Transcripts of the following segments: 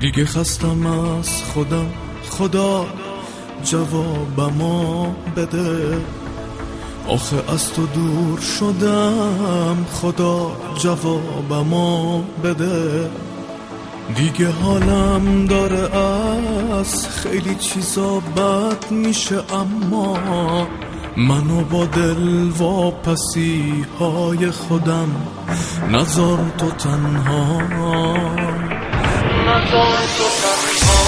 دیگه خستم از خودم، خدا جوابمو بده. آخه از تو دور شدم، خدا جوابمو بده. دیگه حالم داره از خیلی چیزا بد میشه، اما منو با دل واپسی های خودم نذار تو تنها، نذار تو تنها.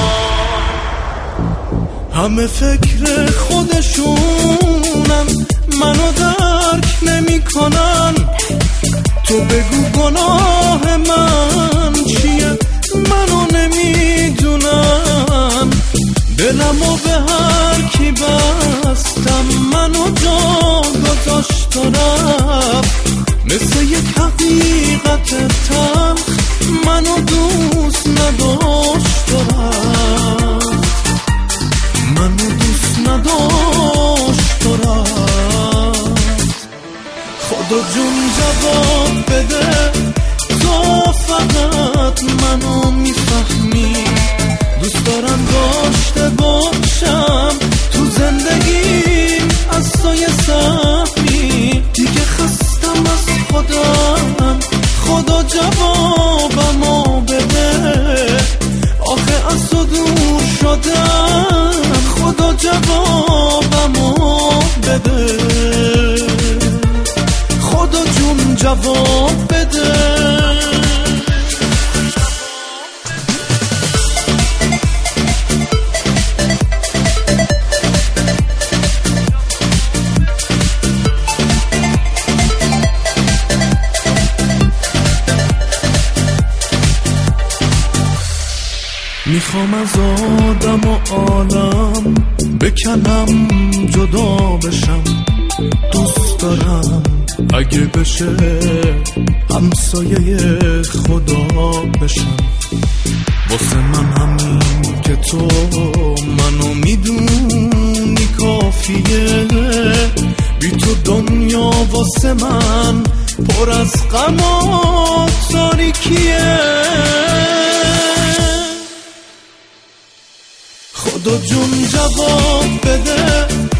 همه فکر خودشونن، منو درک نمی کنن. تو بگو گناه من چیه، منو نمیدونن. دلمو به هر کی بستم، منو جا گذاشت و رفت. مثل یک حقیقت تلخ منو دوست نداشت و رفت. منو دوست نداشت و رفت. خدا جون جواب بده، تو فقط منو میفهمی. دوست دارم داشته باشم تو زندگیم از تو یه سهمی. دیگه خستم از خودم، خدا جوابمو بده. آخه از تو دور شدم، خدا جوابمو بده. خدا جون جواب بده. میخوام از آدم و عالم بکنم، جدا بشم. دوست دارم اگه بشه همسایه خدا بشم. واسه من همین که تو منو میدونی کافیه. بی تو دنیا واسه من پر از غم و تاریکیه. خدا جون جواب بده،